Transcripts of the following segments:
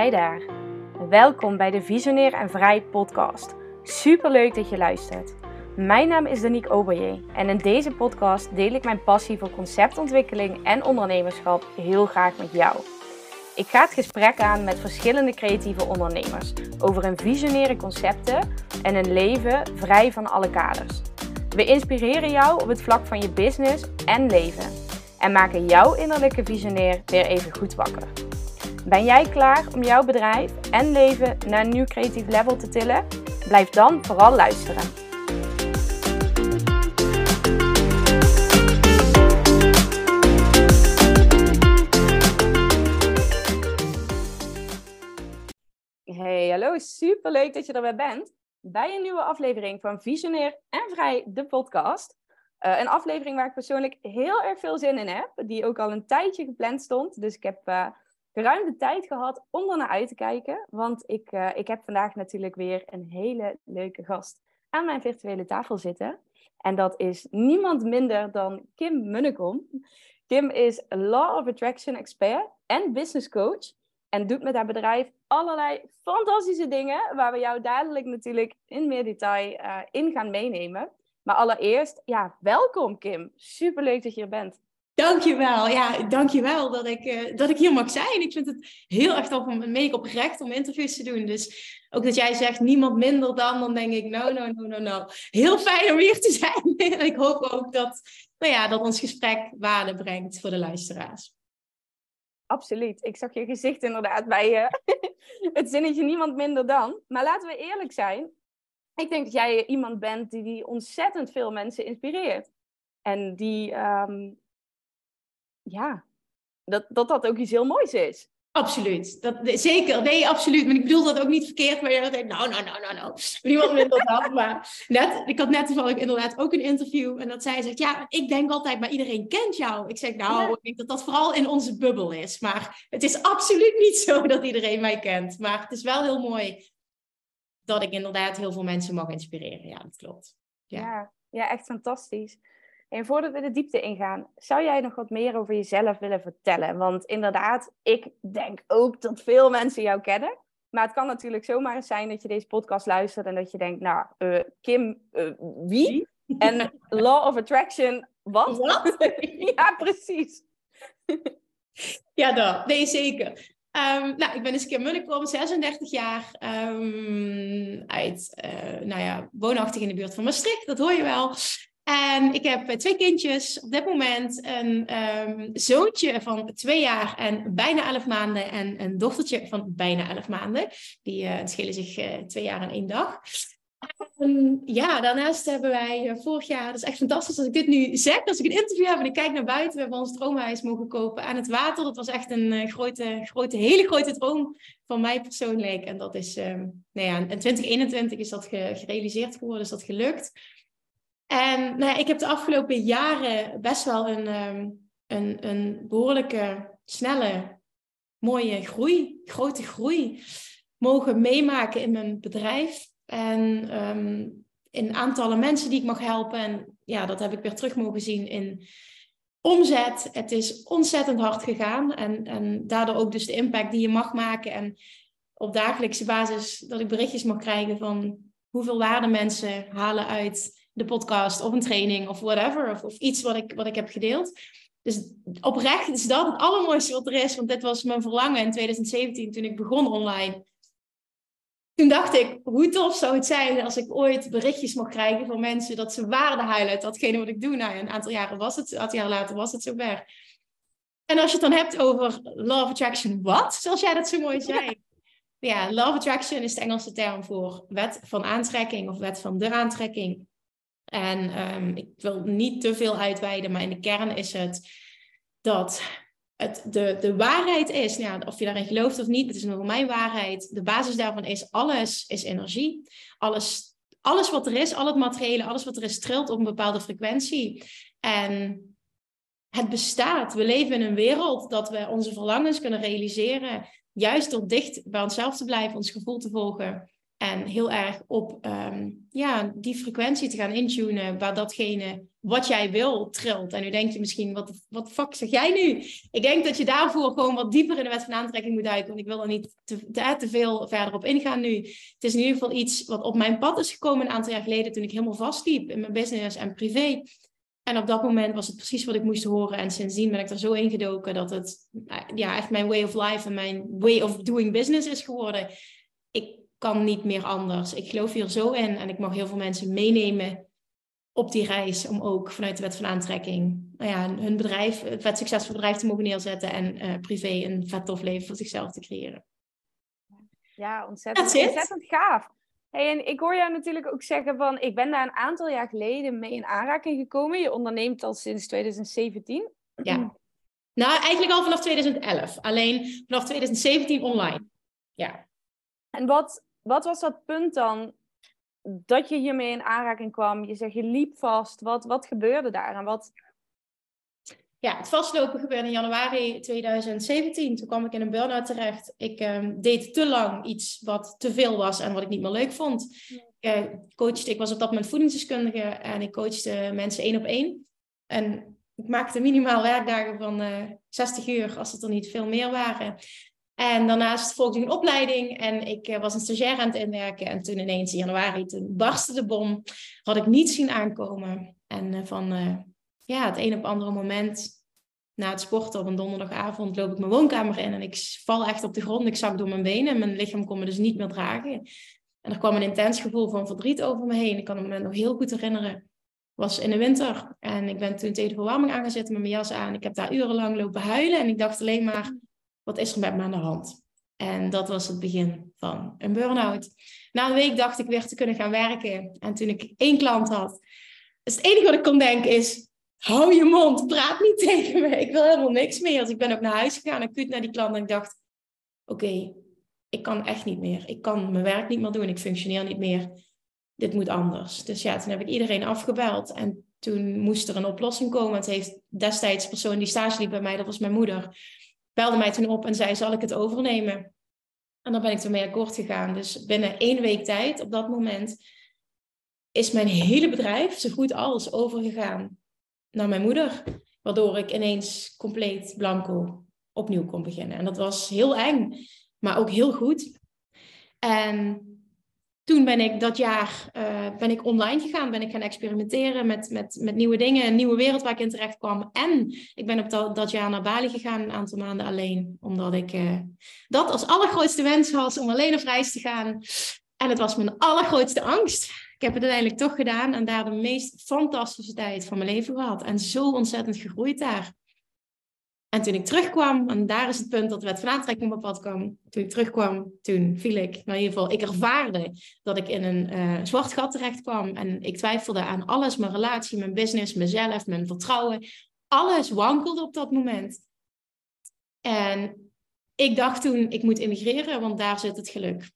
Hi daar. Welkom bij de Visionair en Vrij podcast. Superleuk dat je luistert. Mijn naam is Danique Oberje en in deze podcast deel ik mijn passie voor conceptontwikkeling en ondernemerschap heel graag met jou. Ik ga het gesprek aan met verschillende creatieve ondernemers over hun visionaire concepten en een leven vrij van alle kaders. We inspireren jou op het vlak van je business en leven en maken jouw innerlijke visionair weer even goed wakker. Ben jij klaar om jouw bedrijf en leven naar een nieuw creatief level te tillen? Blijf dan vooral luisteren. Hey, hallo, superleuk dat je er weer bent bij een nieuwe aflevering van Visionair en Vrij, de podcast. Een aflevering waar ik persoonlijk heel erg veel zin in heb, die ook al een tijdje gepland stond. Dus ik heb ruim de tijd gehad om er naar uit te kijken, want ik heb vandaag natuurlijk weer een hele leuke gast aan mijn virtuele tafel zitten. En dat is niemand minder dan Kim Munnekom. Kim is Law of Attraction expert en business coach en doet met haar bedrijf allerlei fantastische dingen waar we jou dadelijk natuurlijk in meer detail in gaan meenemen. Maar allereerst, ja, welkom Kim. Superleuk dat je er bent. Dankjewel. Ja, dankjewel dat ik hier mag zijn. Ik vind het heel erg tof om mee oprecht om interviews te doen. Dus ook dat jij zegt niemand minder dan denk ik no. Heel fijn om hier te zijn. En ik hoop ook dat ons gesprek waarde brengt voor de luisteraars. Absoluut. Ik zag je gezicht inderdaad bij het zinnetje niemand minder dan. Maar laten we eerlijk zijn. Ik denk dat jij iemand bent die ontzettend veel mensen inspireert. En die... dat ook iets heel moois is. Absoluut. Zeker. Nee, absoluut. Maar ik bedoel dat ook niet verkeerd. Maar je denkt, nou. Niemand minder dan. Maar ik had net toevallig inderdaad ook een interview. En dat zij zegt, ja, ik denk altijd, maar iedereen kent jou. Ik zeg, ik denk dat dat vooral in onze bubbel is. Maar het is absoluut niet zo dat iedereen mij kent. Maar het is wel heel mooi dat ik inderdaad heel veel mensen mag inspireren. Ja, dat klopt. Ja, echt fantastisch. En voordat we de diepte ingaan, zou jij nog wat meer over jezelf willen vertellen? Want inderdaad, ik denk ook dat veel mensen jou kennen. Maar het kan natuurlijk zomaar eens zijn dat je deze podcast luistert en dat je denkt, Kim, wie? En Law of Attraction, wat? Ja, precies. Ja, dat. Nee, zeker. Ik ben dus Kim Munnekom, 36 jaar, woonachtig in de buurt van Maastricht, dat hoor je wel. En ik heb 2 kindjes, op dit moment een zoontje van 2 jaar en bijna 11 maanden en een dochtertje van bijna 11 maanden. Die schelen zich 2 jaar en 1 dag. Daarnaast hebben wij vorig jaar, dat is echt fantastisch als ik dit nu zeg, als ik een interview heb en ik kijk naar buiten, we hebben ons droomhuis mogen kopen aan het water. Dat was echt een hele grote droom van mij persoonlijk. En dat is, in 2021 is dat gerealiseerd geworden, is dat gelukt. En ik heb de afgelopen jaren best wel een behoorlijke, snelle, mooie grote groei mogen meemaken in mijn bedrijf. En in aantallen mensen die ik mag helpen. En ja, dat heb ik weer terug mogen zien in omzet. Het is ontzettend hard gegaan. En daardoor ook dus de impact die je mag maken. En op dagelijkse basis dat ik berichtjes mag krijgen van hoeveel waarde mensen halen uit de podcast of een training of whatever. Of iets wat ik heb gedeeld. Dus oprecht is dat het allermooiste wat er is. Want dit was mijn verlangen in 2017 toen ik begon online. Toen dacht ik, hoe tof zou het zijn als ik ooit berichtjes mag krijgen van mensen dat ze waarde halen uit datgene wat ik doe. Een aantal jaren later was het zover. En als je het dan hebt over Law of Attraction, wat? Zoals jij dat zo mooi zei. Ja, Law of Attraction is de Engelse term voor wet van aantrekking of wet van de aantrekking. En ik wil niet te veel uitweiden, maar in de kern is het dat het de waarheid is. Ja, of je daarin gelooft of niet, het is nog mijn waarheid. De basis daarvan is, alles is energie. Alles wat er is, al het materiële, alles wat er is, trilt op een bepaalde frequentie. En het bestaat. We leven in een wereld dat we onze verlangens kunnen realiseren. Juist door dicht bij onszelf te blijven, ons gevoel te volgen. En heel erg op die frequentie te gaan intunen waar datgene wat jij wil trilt. En nu denk je misschien, wat fuck zeg jij nu? Ik denk dat je daarvoor gewoon wat dieper in de wet van aantrekking moet duiken. Want ik wil er niet te veel verder op ingaan nu. Het is in ieder geval iets wat op mijn pad is gekomen een aantal jaar geleden toen ik helemaal vastliep in mijn business en privé. En op dat moment was het precies wat ik moest horen. En sindsdien ben ik er zo ingedoken dat het echt mijn way of life en mijn way of doing business is geworden. Ik kan niet meer anders. Ik geloof hier zo in en ik mag heel veel mensen meenemen op die reis om ook vanuit de wet van aantrekking hun bedrijf, een vet succesvol bedrijf te mogen neerzetten en privé een vet tof leven voor zichzelf te creëren. Ja, ontzettend gaaf. Hey, en ik hoor jou natuurlijk ook zeggen van, ik ben daar een aantal jaar geleden mee in aanraking gekomen. Je onderneemt al sinds 2017. Ja. Nou, eigenlijk al vanaf 2011. Alleen vanaf 2017 online. Ja. En wat was dat punt dan dat je hiermee in aanraking kwam? Je zegt, je liep vast. Wat gebeurde daar? En wat... Ja, het vastlopen gebeurde in januari 2017. Toen kwam ik in een burn-out terecht. Ik deed te lang iets wat te veel was en wat ik niet meer leuk vond. Ik was op dat moment voedingsdeskundige en ik coachte mensen 1-op-1. En ik maakte minimaal werkdagen van 60 uur, als het er niet veel meer waren. En daarnaast volgde een opleiding en ik was een stagiair aan het inwerken. En toen ineens in januari, toen barstte de bom. Had ik niet zien aankomen. En het een op andere moment, na het sporten op een donderdagavond, loop ik mijn woonkamer in. En ik val echt op de grond. Ik zak door mijn benen en mijn lichaam kon me dus niet meer dragen. En er kwam een intens gevoel van verdriet over me heen. Ik kan me nog heel goed herinneren. Het was in de winter. En ik ben toen tegen de verwarming aan gaan zitten met mijn jas aan. Ik heb daar urenlang lopen huilen. En ik dacht alleen maar, wat is er met me aan de hand? En dat was het begin van een burn-out. Na een week dacht ik weer te kunnen gaan werken. En toen ik 1 klant had, dus het enige wat ik kon denken is, hou je mond, praat niet tegen me. Ik wil helemaal niks meer. Dus ik ben ook naar huis gegaan, acuut naar die klant. En ik dacht, oké, ik kan echt niet meer. Ik kan mijn werk niet meer doen. Ik functioneer niet meer. Dit moet anders. Dus ja, toen heb ik iedereen afgebeld. En toen moest er een oplossing komen. Het heeft destijds de persoon die stage liep bij mij, dat was mijn moeder, belde mij toen op en zei, zal ik het overnemen? En dan ben ik ermee akkoord gegaan. Dus binnen 1 week tijd, op dat moment, is mijn hele bedrijf zo goed als overgegaan naar mijn moeder. Waardoor ik ineens compleet blanco opnieuw kon beginnen. En dat was heel eng, maar ook heel goed. En toen ben ik dat jaar online gegaan. Ben ik gaan experimenteren met nieuwe dingen. Een nieuwe wereld waar ik in terecht kwam. En ik ben op dat jaar naar Bali gegaan. Een aantal maanden alleen. Omdat ik dat als allergrootste wens was om alleen op reis te gaan. En het was mijn allergrootste angst. Ik heb het uiteindelijk toch gedaan. En daar de meest fantastische tijd van mijn leven gehad. En zo ontzettend gegroeid daar. En toen ik terugkwam, en daar is het punt dat de wet van aantrekking op mijn pad kwam. Toen ik terugkwam, toen viel ik, in ieder geval, ik ervaarde dat ik in een zwart gat terecht kwam. En ik twijfelde aan alles, mijn relatie, mijn business, mezelf, mijn vertrouwen. Alles wankelde op dat moment. En ik dacht toen, ik moet immigreren, want daar zit het geluk.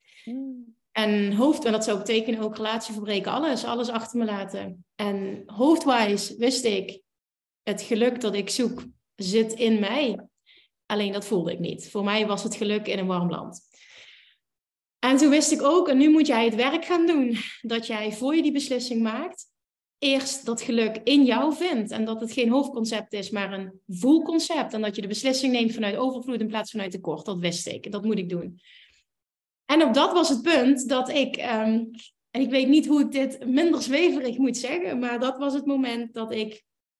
En dat zou betekenen ook relatie verbreken, alles achter me laten. En hoofdwijs wist ik, het geluk dat ik zoek zit in mij. Alleen dat voelde ik niet. Voor mij was het geluk in een warm land. En toen wist ik ook, en nu moet jij het werk gaan doen, dat jij voor je die beslissing maakt, eerst dat geluk in jou vindt. En dat het geen hoofdconcept is, maar een voelconcept. En dat je de beslissing neemt vanuit overvloed in plaats vanuit tekort. Dat wist ik. Dat moet ik doen. En op dat was het punt dat ik, en ik weet niet hoe ik dit minder zweverig moet zeggen, maar dat was het moment dat ik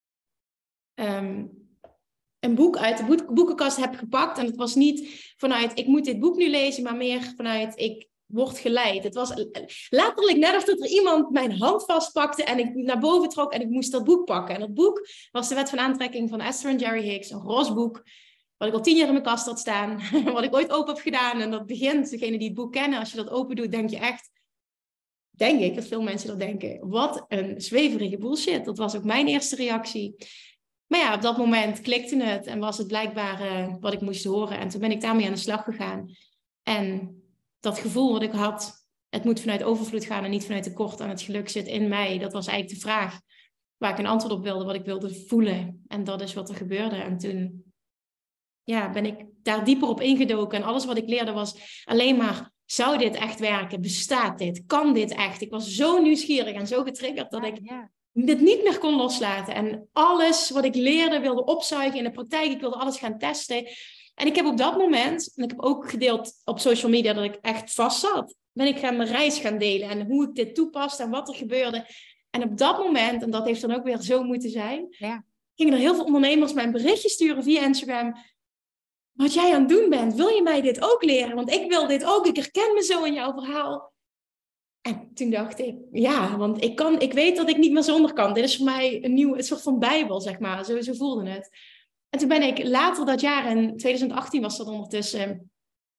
een boek uit de boekenkast heb gepakt. En het was niet vanuit, ik moet dit boek nu lezen, maar meer vanuit, ik word geleid. Het was letterlijk net of dat er iemand mijn hand vastpakte en ik naar boven trok en ik moest dat boek pakken. En dat boek was de Wet van Aantrekking van Esther en Jerry Hicks, een roze boek, wat ik al 10 jaar in mijn kast had staan, wat ik ooit open heb gedaan. En dat begint, degene die het boek kennen, als je dat open doet, denk je echt, denk ik, dat veel mensen dat denken, wat een zweverige bullshit. Dat was ook mijn eerste reactie. Maar ja, op dat moment klikte het en was het blijkbaar wat ik moest horen. En toen ben ik daarmee aan de slag gegaan. En dat gevoel wat ik had, het moet vanuit overvloed gaan en niet vanuit tekort. En het geluk zit in mij. Dat was eigenlijk de vraag waar ik een antwoord op wilde, wat ik wilde voelen. En dat is wat er gebeurde. En toen ben ik daar dieper op ingedoken. En alles wat ik leerde was alleen maar zou dit echt werken? Bestaat dit? Kan dit echt? Ik was zo nieuwsgierig en zo getriggerd dat ik dit niet meer kon loslaten. En alles wat ik leerde wilde opzuigen in de praktijk. Ik wilde alles gaan testen. En ik heb op dat moment, en ik heb ook gedeeld op social media dat ik echt vast zat, ben ik mijn reis gaan delen en hoe ik dit toepaste en wat er gebeurde. En op dat moment, en dat heeft dan ook weer zo moeten zijn, gingen er heel veel ondernemers mij een berichtje sturen via Instagram. Wat jij aan het doen bent, wil je mij dit ook leren? Want ik wil dit ook, ik herken me zo in jouw verhaal. En toen dacht ik, ja, want ik weet dat ik niet meer zonder kan. Dit is voor mij een soort van bijbel, zeg maar. Zo voelde het. En toen ben ik later dat jaar, in 2018 was dat ondertussen,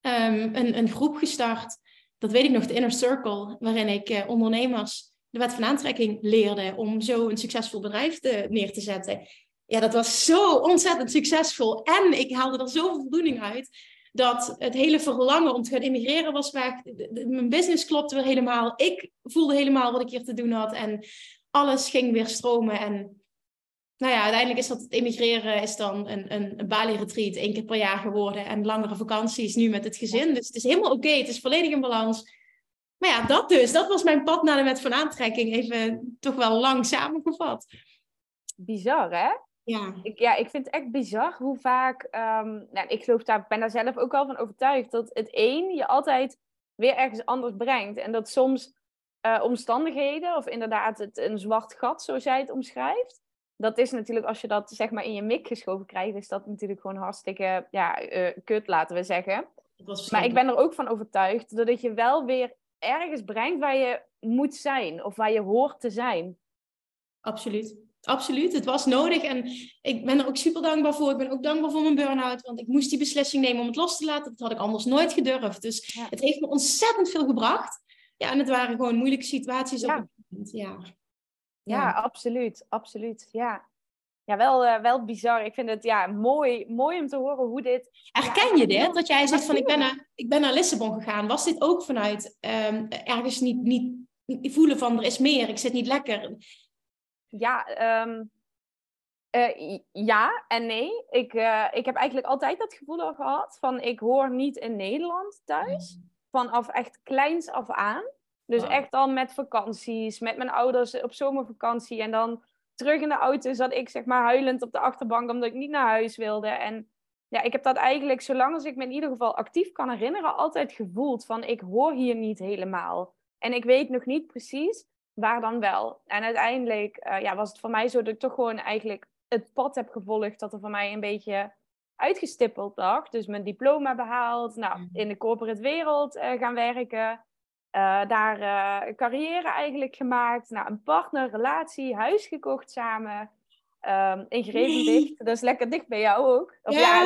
een groep gestart. Dat weet ik nog, de Inner Circle, waarin ik ondernemers de wet van aantrekking leerde om zo een succesvol bedrijf neer te zetten. Ja, dat was zo ontzettend succesvol. En ik haalde er zoveel voldoening uit, dat het hele verlangen om te gaan immigreren was weg. Mijn business klopte weer helemaal. Ik voelde helemaal wat ik hier te doen had. En alles ging weer stromen. En nou ja, uiteindelijk is dat het emigreren is dan een Bali-retreat 1 keer per jaar geworden. En langere vakanties nu met het gezin. Dus het is helemaal oké. Het is volledig in balans. Maar ja, dat was mijn pad naar de wet van aantrekking. Even toch wel lang samengevat. Bizar, hè? Ja. Ik vind het echt bizar hoe vaak... ik ben daar zelf ook wel van overtuigd. Dat het een je altijd weer ergens anders brengt. En dat soms omstandigheden, of inderdaad een zwart gat, zoals jij het omschrijft. Dat is natuurlijk, als je dat zeg maar in je mik geschoven krijgt, is dat natuurlijk gewoon hartstikke kut, laten we zeggen. Maar ik ben er ook van overtuigd dat het je wel weer ergens brengt waar je moet zijn. Of waar je hoort te zijn. Absoluut. Absoluut, het was nodig en ik ben er ook super dankbaar voor. Ik ben ook dankbaar voor mijn burn-out, want ik moest die beslissing nemen om het los te laten. Dat had ik anders nooit gedurfd. Dus het heeft me ontzettend veel gebracht. Ja, en het waren gewoon moeilijke situaties op het moment. Ja, absoluut. Absoluut, ja. Ja, wel bizar. Ik vind het mooi om te horen hoe dit... Herken je dit? Dat jij zegt van ik ben naar Lissabon gegaan. Was dit ook vanuit ergens niet voelen van er is meer, ik zit niet lekker? Ja en nee. Ik heb eigenlijk altijd dat gevoel al gehad van ik hoor niet in Nederland thuis. Vanaf echt kleins af aan. Dus echt al met vakanties, met mijn ouders op zomervakantie. En dan terug in de auto zat ik zeg maar huilend op de achterbank omdat ik niet naar huis wilde. En ja, ik heb dat eigenlijk, zolang als ik me in ieder geval actief kan herinneren, altijd gevoeld van ik hoor hier niet helemaal. En ik weet nog niet precies waar dan wel. En uiteindelijk was het voor mij zo dat ik toch gewoon eigenlijk het pad heb gevolgd dat er voor mij een beetje uitgestippeld lag. Dus mijn diploma behaald, in de corporate wereld gaan werken. Daar carrière eigenlijk gemaakt. Een partner, relatie, huis gekocht samen. In Grevendicht, dat is lekker dicht bij jou ook.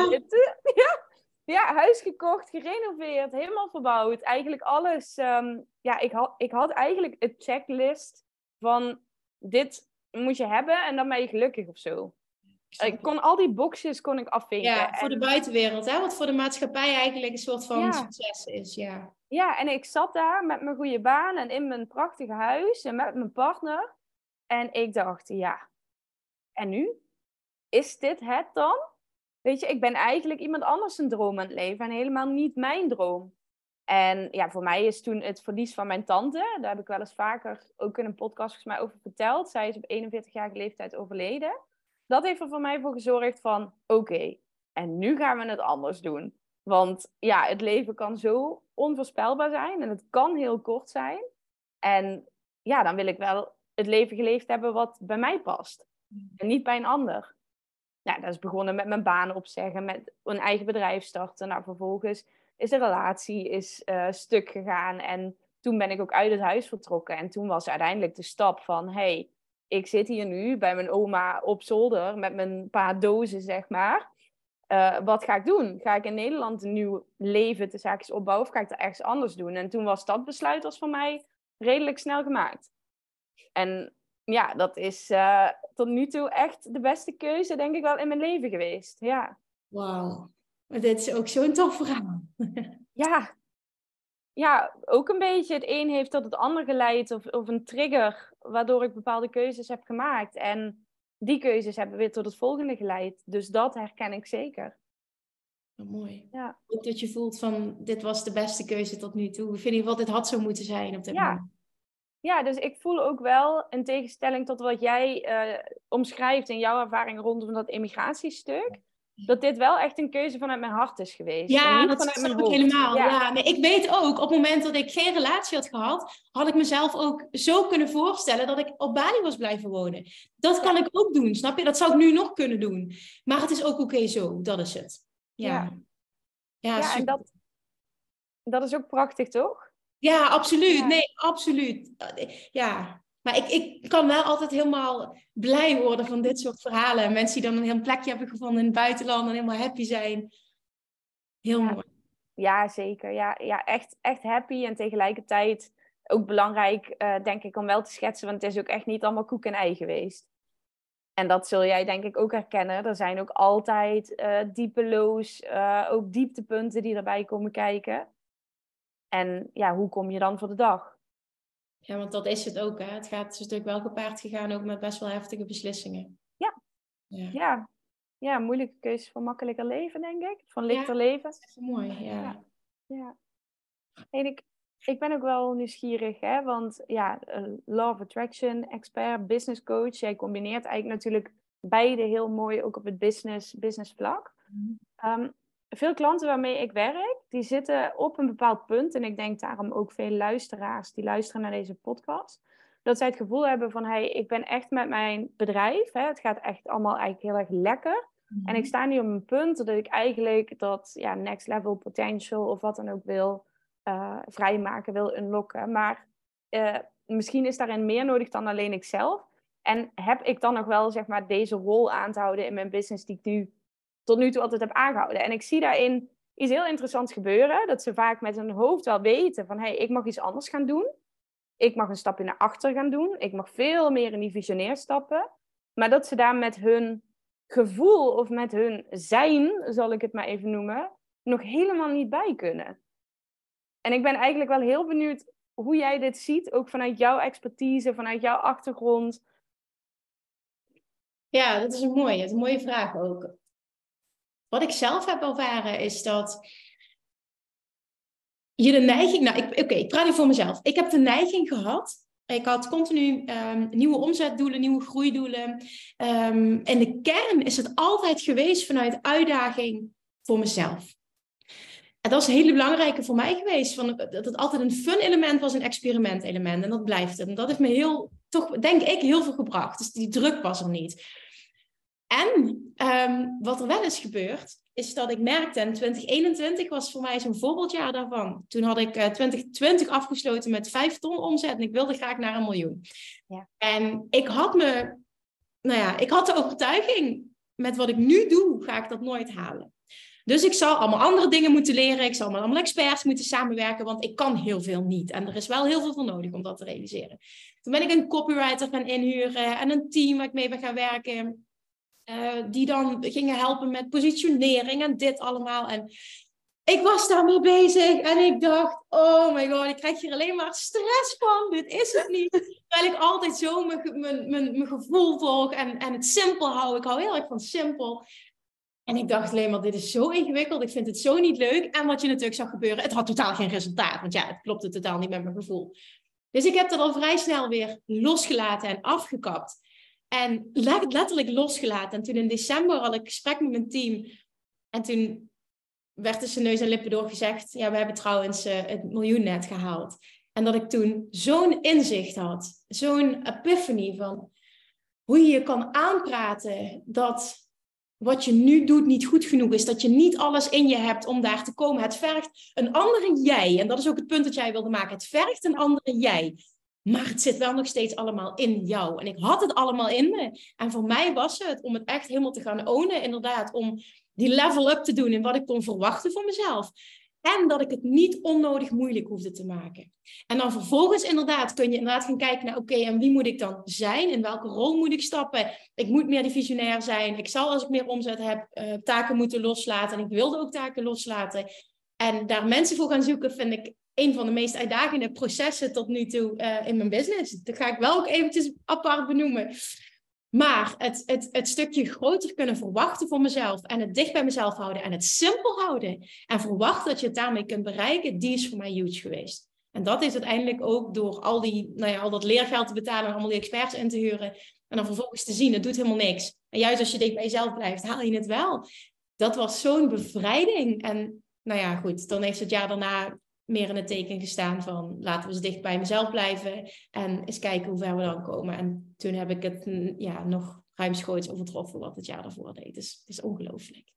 Huis gekocht, gerenoveerd, helemaal verbouwd. Eigenlijk alles. Ik had eigenlijk een checklist van dit moet je hebben en dan ben je gelukkig of zo. Ik kon al die boxes afvinken. Ja, voor de buitenwereld, hè? Wat voor de maatschappij eigenlijk een soort van succes is, ja. Ja, en ik zat daar met mijn goede baan en in mijn prachtige huis en met mijn partner. En ik dacht, en nu? Is dit het dan? Weet je, ik ben eigenlijk iemand anders een droom aan het leven en helemaal niet mijn droom. En ja, voor mij is toen het verlies van mijn tante, daar heb ik wel eens vaker ook in een podcast volgens mij over verteld. Zij is op 41-jarige leeftijd overleden. Dat heeft er voor mij voor gezorgd van, oké, en nu gaan we het anders doen. Want ja, het leven kan zo onvoorspelbaar zijn en het kan heel kort zijn. En ja, dan wil ik wel het leven geleefd hebben wat bij mij past. En niet bij een ander. Ja, dat is begonnen met mijn baan opzeggen, met een eigen bedrijf starten. Vervolgens is de relatie stuk gegaan. En toen ben ik ook uit het huis vertrokken. En toen was uiteindelijk de stap van, hey, ik zit hier nu bij mijn oma op zolder met mijn paar dozen, zeg maar. Wat ga ik doen? Ga ik in Nederland een nieuw leven te zaakjes opbouwen of ga ik dat ergens anders doen? En toen was dat besluit voor mij redelijk snel gemaakt. En ja, dat is tot nu toe echt de beste keuze, denk ik wel, in mijn leven geweest. Ja. Wauw. Dit is ook zo'n tof verhaal. Ja, ook een beetje. Het een heeft tot het ander geleid of een trigger waardoor ik bepaalde keuzes heb gemaakt. En die keuzes hebben weer tot het volgende geleid. Dus dat herken ik zeker. Mooi. Ja. Ook dat je voelt van, dit was de beste keuze tot nu toe. Ik vind in ieder geval, dit had zo moeten zijn op dit moment. Ja, dus ik voel ook wel, in tegenstelling tot wat jij omschrijft in jouw ervaring rondom dat immigratiestuk, dat dit wel echt een keuze vanuit mijn hart is geweest. En Ja, niet dat vanuit mijn snap ik hoofd. helemaal. Ja. Ja, nee, ik weet ook, op het moment dat ik geen relatie had gehad, had ik mezelf ook zo kunnen voorstellen dat ik op Bali was blijven wonen. Dat kan ik ook doen, snap je? Dat zou ik nu nog kunnen doen. Maar het is ook oké zo, dat is het. Ja, en dat is ook prachtig, toch? Ja, absoluut. Ja. Nee, absoluut. Ja, maar ik kan wel altijd helemaal blij worden van dit soort verhalen. Mensen die dan een heel plekje hebben gevonden in het buitenland en helemaal happy zijn. Heel mooi. Ja, zeker. Ja, echt happy en tegelijkertijd ook belangrijk, denk ik, om wel te schetsen. Want het is ook echt niet allemaal koek en ei geweest. En dat zul jij denk ik ook herkennen. Er zijn ook altijd diepe lows, ook dieptepunten die erbij komen kijken. En ja, hoe kom je dan voor de dag? Ja, want dat is het ook, hè. Het is natuurlijk wel gepaard gegaan ook met best wel heftige beslissingen. Ja, moeilijke keuzes voor makkelijker leven, denk ik. Van lichter leven. Dat is echt mooi, ja. En ik ben ook wel nieuwsgierig, hè. Want ja, Law of Attraction, expert, business coach. Jij combineert eigenlijk natuurlijk beide heel mooi, ook op het business vlak. Veel klanten waarmee ik werk, die zitten op een bepaald punt. En ik denk daarom ook veel luisteraars die luisteren naar deze podcast. Dat zij het gevoel hebben van, hey, ik ben echt met mijn bedrijf. Hè, het gaat echt allemaal eigenlijk heel erg lekker. En ik sta nu op een punt dat ik eigenlijk dat next level potential of wat dan ook wil vrijmaken, wil unlocken. Maar misschien is daarin meer nodig dan alleen ikzelf. En heb ik dan nog wel, zeg maar, deze rol aan te houden in mijn business die ik tot nu toe altijd heb aangehouden. En ik zie daarin iets heel interessants gebeuren. Dat ze vaak met hun hoofd wel weten van, hey, ik mag iets anders gaan doen. Ik mag een stapje naar achter gaan doen. Ik mag veel meer in die visionair stappen. Maar dat ze daar met hun gevoel of met hun zijn, zal ik het maar even noemen, nog helemaal niet bij kunnen. En ik ben eigenlijk wel heel benieuwd hoe jij dit ziet, ook vanuit jouw expertise, vanuit jouw achtergrond. Ja, dat is een mooie vraag ook. Wat ik zelf heb ervaren is dat je de neiging... ik praat nu voor mezelf. Ik heb de neiging gehad. Ik had continu nieuwe omzetdoelen, nieuwe groeidoelen. En de kern is het altijd geweest vanuit uitdaging voor mezelf. En dat is een hele belangrijke voor mij geweest. Dat het altijd een fun element was, een experiment element. En dat blijft het. En dat heeft me denk ik, heel veel gebracht. Dus die druk was er niet. En wat er wel is gebeurd, is dat ik merkte, en 2021 was voor mij zo'n voorbeeldjaar daarvan. Toen had ik 2020 afgesloten met 5 ton omzet en ik wilde graag naar 1 miljoen. Ja. En ik had de overtuiging, met wat ik nu doe, ga ik dat nooit halen. Dus ik zal allemaal andere dingen moeten leren. Ik zal met allemaal experts moeten samenwerken, want ik kan heel veel niet. En er is wel heel veel voor nodig om dat te realiseren. Toen ben ik een copywriter gaan inhuren en een team waar ik mee ben gaan werken. Die dan gingen helpen met positionering en dit allemaal. En ik was daarmee bezig en ik dacht, oh my god, ik krijg hier alleen maar stress van. Dit is het niet. Terwijl ik altijd zo mijn gevoel volg en het simpel hou. Ik hou heel erg van simpel. En ik dacht alleen maar, dit is zo ingewikkeld. Ik vind het zo niet leuk. En wat je natuurlijk zag gebeuren, het had totaal geen resultaat. Want ja, het klopte totaal niet met mijn gevoel. Dus ik heb dat al vrij snel weer losgelaten en afgekapt. En letterlijk losgelaten. En toen in december had ik een gesprek met mijn team. En toen werd tussen neus en lippen door gezegd, ja, we hebben trouwens het miljoen net gehaald. En dat ik toen zo'n inzicht had. Zo'n epiphany van hoe je je kan aanpraten dat wat je nu doet niet goed genoeg is. Dat je niet alles in je hebt om daar te komen. Het vergt een andere jij. En dat is ook het punt dat jij wilde maken. Het vergt een andere jij. Maar het zit wel nog steeds allemaal in jou. En ik had het allemaal in me. En voor mij was het om het echt helemaal te gaan ownen. Inderdaad, om die level up te doen in wat ik kon verwachten van mezelf. En dat ik het niet onnodig moeilijk hoefde te maken. En dan vervolgens kun je inderdaad gaan kijken naar, oké, en wie moet ik dan zijn? In welke rol moet ik stappen? Ik moet meer die visionair zijn. Ik zal, als ik meer omzet heb, taken moeten loslaten. En ik wilde ook taken loslaten. En daar mensen voor gaan zoeken, vind ik een van de meest uitdagende processen tot nu toe in mijn business. Dat ga ik wel ook eventjes apart benoemen. Maar het stukje groter kunnen verwachten voor mezelf en het dicht bij mezelf houden en het simpel houden en verwachten dat je het daarmee kunt bereiken, die is voor mij huge geweest. En dat is uiteindelijk ook door al dat leergeld te betalen en allemaal die experts in te huren en dan vervolgens te zien, het doet helemaal niks. En juist als je dicht bij jezelf blijft, haal je het wel. Dat was zo'n bevrijding. En nou ja, goed, dan heeft het jaar daarna meer in het teken gestaan van laten we eens dicht bij mezelf blijven en eens kijken hoe ver we dan komen. En toen heb ik het nog ruimschoots overtroffen wat het jaar daarvoor deed. Dus het is ongelooflijk.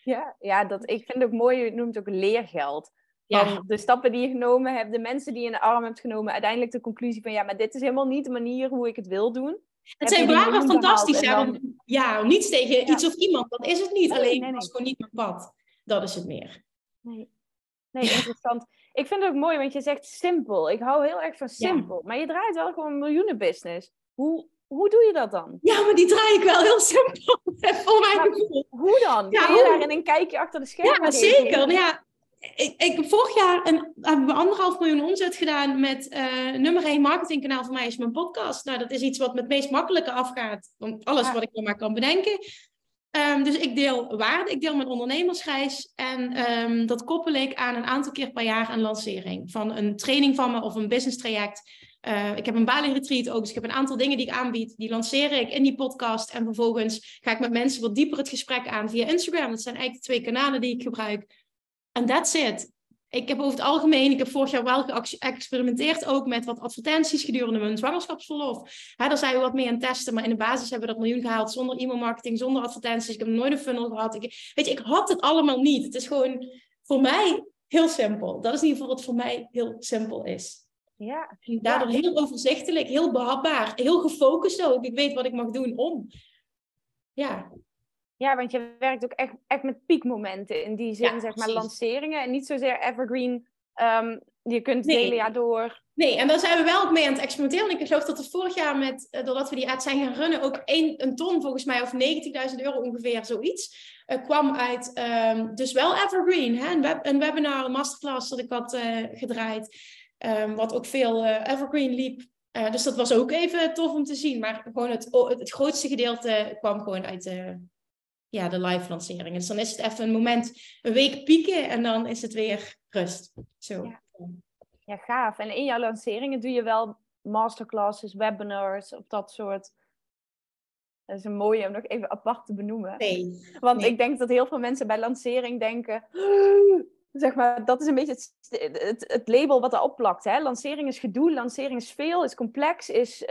Ik vind het ook mooi, je noemt ook leergeld. Van de stappen die je genomen hebt, de mensen die je in de arm hebt genomen, uiteindelijk de conclusie van maar dit is helemaal niet de manier hoe ik het wil doen. Het waren fantastisch. Niets tegen iets of iemand, dat is het niet. Alleen het was gewoon niet mijn pad. Dat is het meer. Nee, interessant. Ik vind het ook mooi, want je zegt simpel. Ik hou heel erg van simpel. Maar je draait wel gewoon een miljoenenbusiness. Hoe doe je dat dan? Ja, maar die draai ik wel heel simpel. Voor mijn gevoel. Hoe dan? Kun je daarin een kijkje achter de schermen Ja, zeker. Ja. Vorig jaar hebben we 1,5 miljoen omzet gedaan met nummer 1 marketingkanaal voor mij is mijn podcast. Nou, dat is iets wat met het meest makkelijke afgaat. Want alles wat ik er maar kan bedenken. Dus ik deel waarde, ik deel mijn ondernemersreis. En dat koppel ik aan een aantal keer per jaar een lancering. Van een training van me of een business traject. Ik heb een Bali retreat ook. Dus ik heb een aantal dingen die ik aanbied. Die lanceer ik in die podcast. En vervolgens ga ik met mensen wat dieper het gesprek aan via Instagram. Dat zijn eigenlijk de 2 kanalen die ik gebruik. En that's it. Ik heb over het algemeen, ik heb vorig jaar wel geëxperimenteerd ook met wat advertenties gedurende mijn zwangerschapsverlof. Daar zijn we wat mee aan het testen, maar in de basis hebben we dat miljoen gehaald zonder e-mailmarketing, zonder advertenties. Ik heb nooit een funnel gehad. Ik had het allemaal niet. Het is gewoon voor mij heel simpel. Dat is in ieder geval wat voor mij heel simpel is. Ja. En daardoor heel overzichtelijk, heel behapbaar, heel gefocust ook. Ik weet wat ik mag doen om. Ja. Ja, want je werkt ook echt met piekmomenten in die zin, zeg maar, lanceringen. En niet zozeer evergreen, je kunt het hele jaar door. Nee, en daar zijn we wel ook mee aan het experimenteren. Ik geloof dat er vorig jaar, doordat we die ads zijn gaan runnen, ook een ton volgens mij, of €90.000 ongeveer, zoiets, kwam uit, dus wel evergreen. Hè? Een webinar, een masterclass dat ik had gedraaid, wat ook veel evergreen liep. Dus dat was ook even tof om te zien. Maar gewoon het grootste gedeelte kwam gewoon uit de live lanceringen. Dus dan is het even een moment, een week pieken en dan is het weer rust. Zo. Ja, gaaf. En in jouw lanceringen doe je wel masterclasses, webinars of dat soort. Dat is een mooie om nog even apart te benoemen. Want ik denk dat heel veel mensen bij lancering denken, zeg maar, dat is een beetje het label wat erop plakt. Hè? Lancering is gedoe, lancering is veel, is complex, is...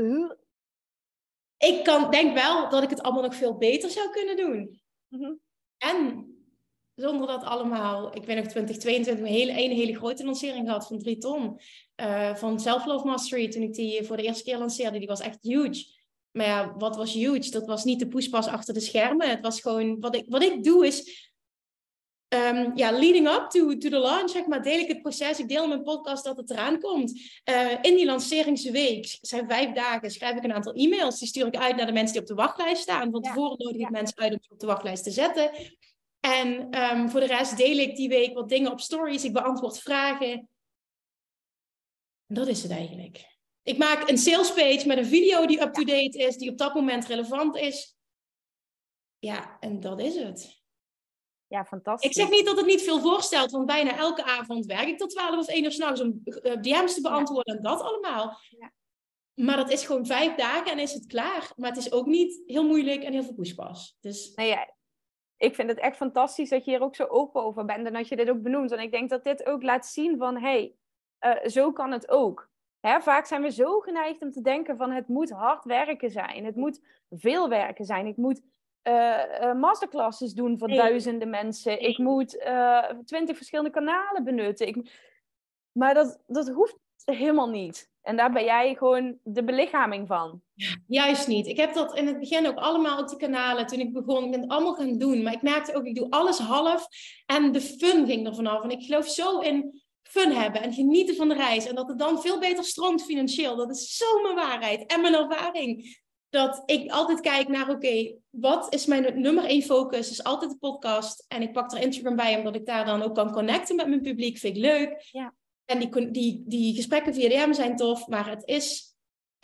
Ik denk wel dat ik het allemaal nog veel beter zou kunnen doen. Mm-hmm. En zonder dat allemaal... Ik ben nog 2022 een hele grote lancering gehad van 3 ton. Van Self-Love Mastery, toen ik die voor de eerste keer lanceerde. Die was echt huge. Maar ja, wat was huge? Dat was niet de poespas achter de schermen. Het was gewoon... Wat ik doe is... leading up to the launch, zeg maar, deel ik het proces. Ik deel in mijn podcast dat het eraan komt. In die lanceringsweek, zijn 5 dagen, schrijf ik een aantal e-mails. Die stuur ik uit naar de mensen die op de wachtlijst staan. Van tevoren nodig ik mensen uit om ze op de wachtlijst te zetten. En voor de rest deel ik die week wat dingen op stories. Ik beantwoord vragen. En dat is het eigenlijk. Ik maak een sales page met een video die up-to-date is, die op dat moment relevant is. Ja, en dat is het. Ja, fantastisch. Ik zeg niet dat het niet veel voorstelt, want bijna elke avond werk ik tot 12 of 1 uur 's nachts om DM's te beantwoorden en dat allemaal. Ja. Maar dat is gewoon 5 dagen en is het klaar. Maar het is ook niet heel moeilijk en heel veel poespas. Dus... Ik vind het echt fantastisch dat je hier ook zo open over bent en dat je dit ook benoemt. En ik denk dat dit ook laat zien van, zo kan het ook. Hè, vaak zijn we zo geneigd om te denken van het moet hard werken zijn. Het moet veel werken zijn. Ik moet masterclasses doen voor duizenden mensen. Ik moet 20 verschillende kanalen benutten. Maar dat hoeft helemaal niet. En daar ben jij gewoon de belichaming van. Juist niet. Ik heb dat in het begin ook allemaal op die kanalen. Toen ik begon, ik ben het allemaal gaan doen. Maar ik merkte ook, ik doe alles half. En de fun ging er vanaf. En ik geloof zo in fun hebben en genieten van de reis. En dat het dan veel beter stroomt financieel. Dat is zo mijn waarheid en mijn ervaring. Dat ik altijd kijk naar, wat is mijn nummer 1 focus? Is altijd de podcast. En ik pak er Instagram bij, omdat ik daar dan ook kan connecten met mijn publiek. Vind ik leuk. Ja. En die gesprekken via DM zijn tof. Maar het is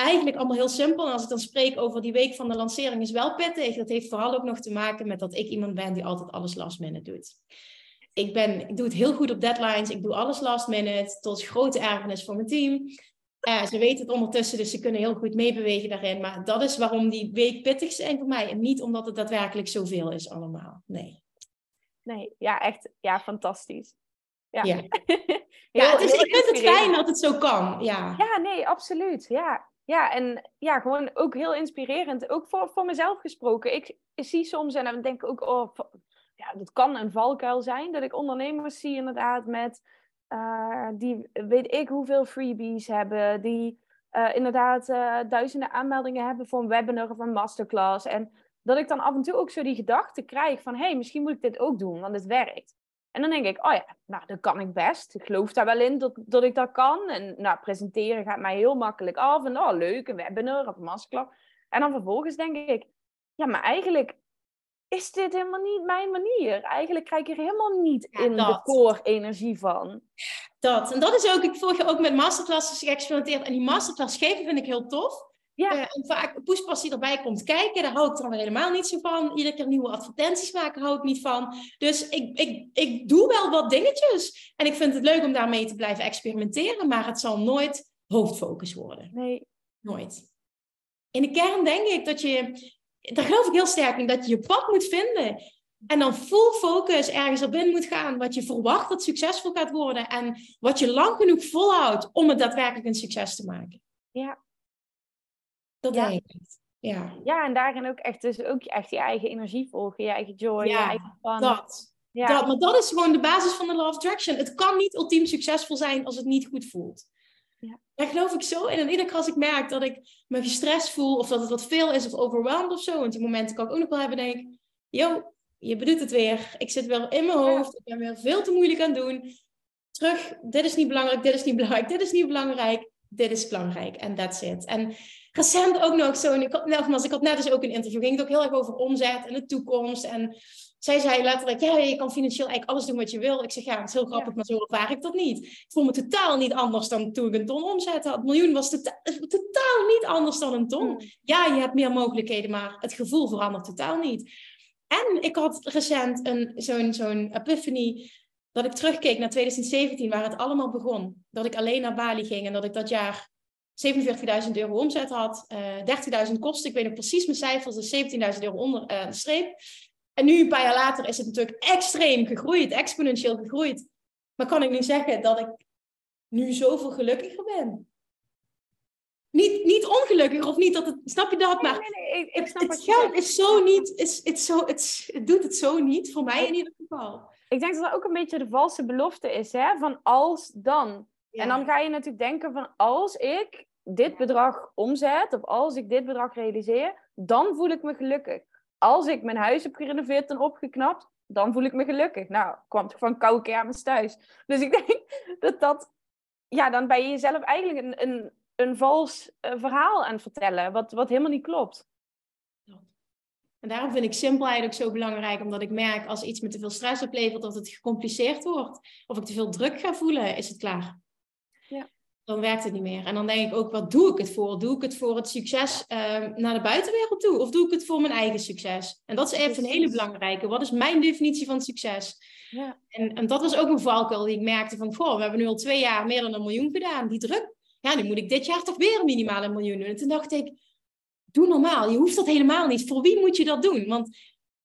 eigenlijk allemaal heel simpel. En als ik dan spreek over die week van de lancering is wel pittig. Dat heeft vooral ook nog te maken met dat ik iemand ben die altijd alles last minute doet. Ik doe het heel goed op deadlines. Ik doe alles last minute. Tot grote ergernis voor mijn team. Ze weten het ondertussen, dus ze kunnen heel goed meebewegen daarin. Maar dat is waarom die week pittig zijn voor mij. En niet omdat het daadwerkelijk zoveel is allemaal. Nee, ja, echt. Ja, fantastisch. Ja, ja. Ik vind het fijn dat het zo kan. Ja, nee, absoluut. Ja, en ja, gewoon ook heel inspirerend. Ook voor mezelf gesproken. Ik zie soms en dan denk ik ook, dat kan een valkuil zijn. Dat ik ondernemers zie inderdaad met, die weet ik hoeveel freebies hebben. Die inderdaad duizenden aanmeldingen hebben voor een webinar of een masterclass. En dat ik dan af en toe ook zo die gedachte krijg van, hey, misschien moet ik dit ook doen, want het werkt. En dan denk ik, dat kan ik best. Ik geloof daar wel in dat ik dat kan. En presenteren gaat mij heel makkelijk af. En leuk, een webinar of een masterclass. En dan vervolgens denk ik, ja, maar eigenlijk is dit helemaal niet mijn manier. Eigenlijk krijg ik er helemaal niet in de core energie van. En dat is ook, ik volg je ook met masterclasses geëxperimenteerd. En die masterclass geven vind ik heel tof. Ja. En vaak poespas die erbij komt kijken, daar hou ik dan weer helemaal niet zo van. Iedere keer nieuwe advertenties maken, hou ik niet van. Dus ik doe wel wat dingetjes. En ik vind het leuk om daarmee te blijven experimenteren. Maar het zal nooit hoofdfocus worden. Nee. Nooit. In de kern denk ik dat daar geloof ik heel sterk in, dat je je pad moet vinden. En dan full focus ergens op in moet gaan. Wat je verwacht dat succesvol gaat worden. En wat je lang genoeg volhoudt om het daadwerkelijk een succes te maken. Ja. Dat denk ik. Ja, en daarin ook echt, dus ook echt je eigen energie volgen, je eigen joy, je eigen fun. Maar dat is gewoon de basis van de Law of Attraction. Het kan niet ultiem succesvol zijn als het niet goed voelt. Ja. Daar geloof ik zo in. En iedere keer als ik merk dat ik me gestrest voel, of dat het wat veel is, of overwhelmed of zo, want die momenten kan ik ook nog wel hebben, denk ik, je bedoelt het weer. Ik zit weer in mijn hoofd, ik ben weer veel te moeilijk aan het doen. Terug, dit is niet belangrijk, dit is niet belangrijk, dit is niet belangrijk, dit is belangrijk. En that's it. En recent ook nog zo, ik had net dus ook een interview, ging het ook heel erg over omzet en de toekomst. En zij zei letterlijk, je kan financieel eigenlijk alles doen wat je wil. Ik zeg, het is heel grappig, maar zo ervaar ik dat niet. Ik voel me totaal niet anders dan toen ik een ton omzet had. 1 miljoen was totaal niet anders dan een ton. Ja, je hebt meer mogelijkheden, maar het gevoel verandert totaal niet. En ik had recent zo'n epiphany, dat ik terugkeek naar 2017, waar het allemaal begon. Dat ik alleen naar Bali ging en dat ik dat jaar 47.000 euro omzet had, 30.000 kosten. Ik weet nog precies mijn cijfers, dus 17.000 euro onder de streep. En nu, een paar jaar later, is het natuurlijk extreem gegroeid, exponentieel gegroeid. Maar kan ik nu zeggen dat ik nu zoveel gelukkiger ben? Niet ongelukkig, of niet dat het... Snap je dat? Maar nee, ik snap het geld is zo niet... Het doet het zo niet, voor mij in ieder geval. Ik denk dat dat ook een beetje de valse belofte is, hè? Van als dan. Ja. En dan ga je natuurlijk denken van als ik dit bedrag omzet, of als ik dit bedrag realiseer, dan voel ik me gelukkig. Als ik mijn huis heb gerenoveerd en opgeknapt, dan voel ik me gelukkig. Nou, kwam toch van koude kermis thuis. Dus ik denk dat... Ja, dan ben je jezelf eigenlijk een vals verhaal aan het vertellen, wat helemaal niet klopt. En daarom vind ik simpelheid ook zo belangrijk, omdat ik merk als iets me te veel stress oplevert, dat het gecompliceerd wordt. Of ik te veel druk ga voelen, is het klaar. Ja. Dan werkt het niet meer. En dan denk ik ook, wat doe ik het voor? Doe ik het voor het succes naar de buitenwereld toe? Of doe ik het voor mijn eigen succes? En dat is even een hele belangrijke. Wat is mijn definitie van succes? Ja. En dat was ook een valkuil die ik merkte van, we hebben nu al 2 jaar meer dan 1 miljoen gedaan. Die druk, nu moet ik dit jaar toch weer minimaal 1 miljoen doen. En toen dacht ik, doe normaal. Je hoeft dat helemaal niet. Voor wie moet je dat doen? Want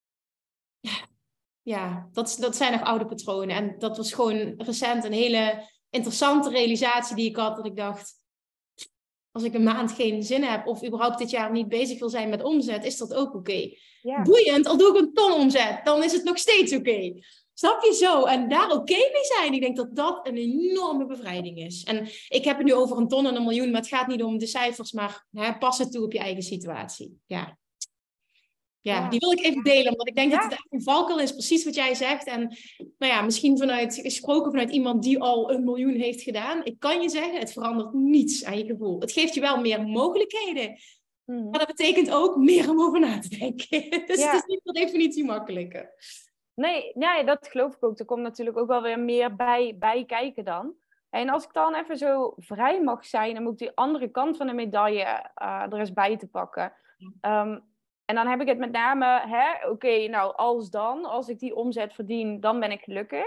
dat zijn nog oude patronen. En dat was gewoon recent een hele interessante realisatie die ik had. Dat ik dacht, als ik een maand geen zin heb of überhaupt dit jaar niet bezig wil zijn met omzet, is dat ook oké. Ja. Boeiend, al doe ik een ton omzet, dan is het nog steeds oké. Snap je zo? En daar oké mee zijn. Ik denk dat dat een enorme bevrijding is. En ik heb het nu over 1 ton en 1 miljoen, maar het gaat niet om de cijfers, maar pas het toe op je eigen situatie. Ja, die wil ik even delen, omdat ik denk dat het echt een valkuil is, precies wat jij zegt. En misschien gesproken vanuit iemand die al 1 miljoen heeft gedaan. Ik kan je zeggen, het verandert niets aan je gevoel. Het geeft je wel meer mogelijkheden. Maar dat betekent ook meer om over na te denken. Dus het is niet per definitie makkelijker. Nee, dat geloof ik ook. Er komt natuurlijk ook wel weer meer bij kijken dan. En als ik dan even zo vrij mag zijn, dan moet ik die andere kant van de medaille er eens bij te pakken. En dan heb ik het met name, oké, nou als ik die omzet verdien, dan ben ik gelukkig.